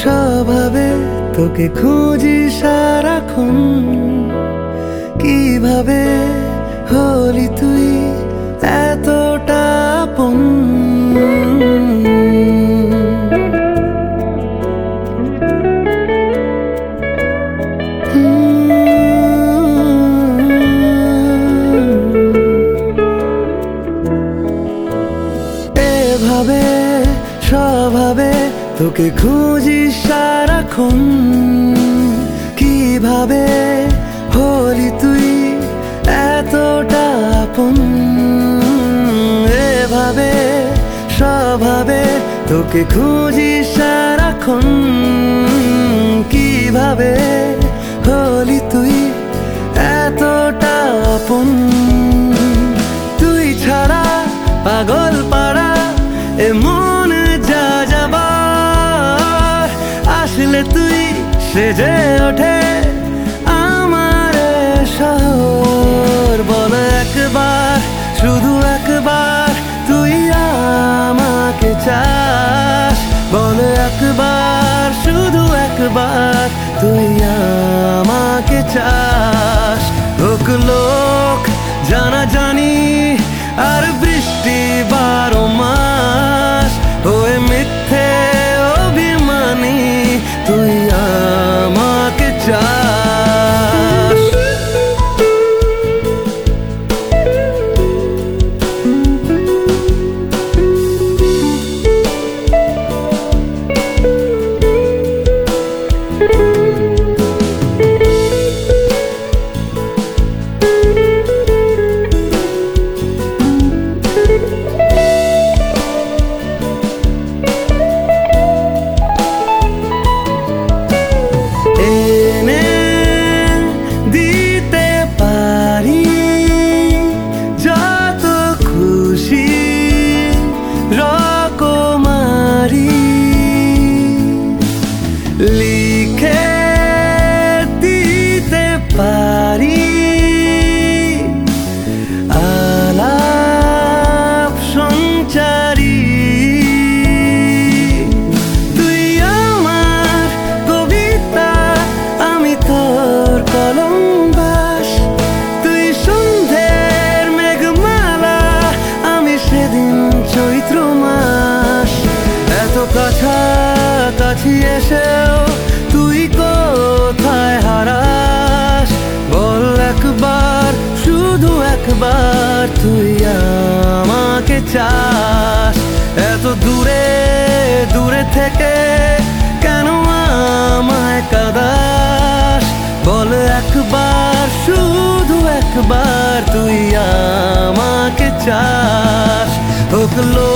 স্বভাবে তোকে খুঁজি সারাক্ষণ, কিভাবে হলি তুই এতটা আপন। এভাবে স্বভাবে তোকে খুঁজি সারাক্ষণ, কিভাবে হলি তুই এতটা আপন। এভাবে স্বভাবে তোকে খুঁজি সারাক্ষণ, কিভাবে হলি তুই এতটা আপন। তুই ছাড়া পাগল পাড়া এমন যা যাবার, আসলে তুই সেজে ওঠে আমার শহর। বল একবার, শুধু একবার তুই আমাকে চাস। বল একবার, শুধু একবার তুই আমাকে চাস। লোক লোক জানা জানি আর বৃষ্টি 12 মাস হয়ে মিথ্যে অভিমানী তুই আমাকে চাস। লিখে দিতে পারি আলাপ সঞ্চারী। তুই আমার কবিতা, আমি তোর কলম বাস। তুই সন্ধ্যের মেঘমালা, আমি সেদিন চৈত্র মাস। এত কাছাকাছি এসেও তুই কোথায় হারাস? বল একবার, শুধু একবার তুই আমাকে চাস। এত দূরে দূরে থেকে কেন আমায় কাঁদাস? বল একবার, শুধু একবার তুই আমাকে চাস। হোক